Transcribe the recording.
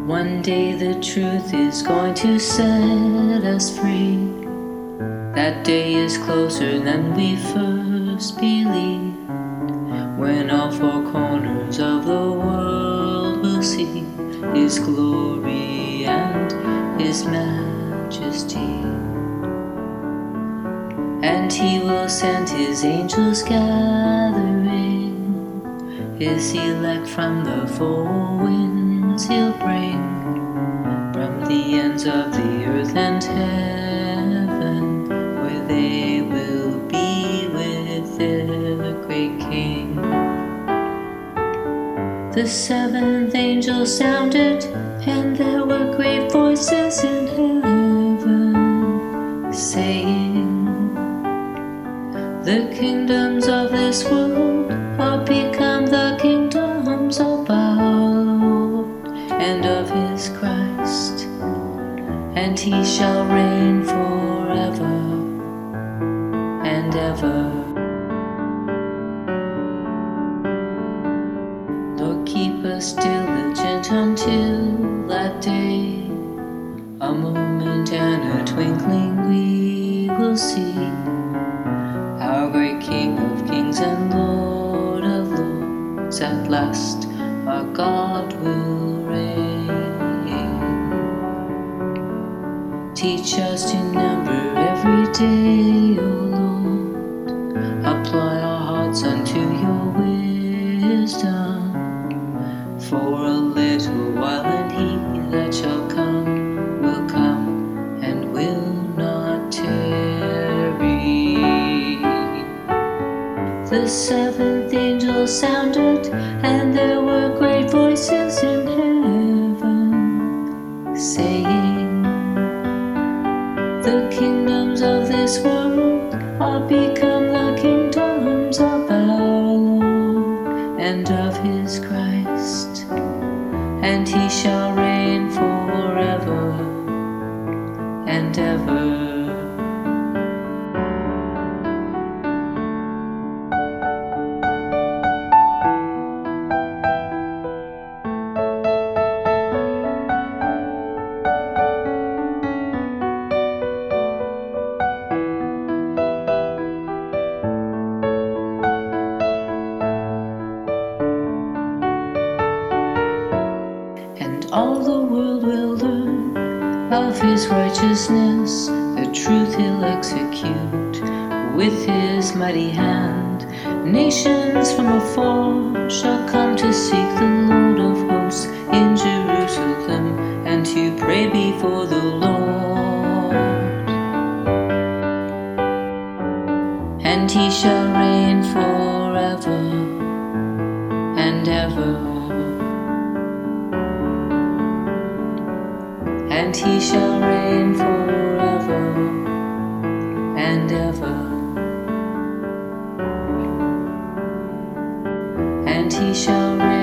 One day the truth is going to set us free. That day is closer than we first believed, when all four corners of the world will see His glory and His majesty. And He will send His angels gathering His elect from the four winds. He'll bring from the ends of the earth and heaven, where they will be with their great King. The seventh angel sounded, and there were great voices in heaven, saying, the kingdoms of this world are become the kingdoms of our Lord and of His Christ, and He shall reign forever and ever. Lord, keep us diligent until that day. A moment and a twinkling we will see our great King of kings and Lord of lords. At last our God will reign. Teach us to number every day, O Lord. Apply our hearts unto your wisdom. For a little while, and He that shall come will come and will not tarry. The seventh angel sounded, and there were great voices in heaven, saying, the kingdoms of this world are become the kingdoms of our Lord and of His Christ, and He shall reign forever and ever. All the world will learn of His righteousness, the truth He'll execute with His mighty hand. Nations from afar shall come to seek the Lord of hosts in Jerusalem, and to pray before the Lord. And He shall reign forever and ever. And He shall reign forever and ever. And He shall reign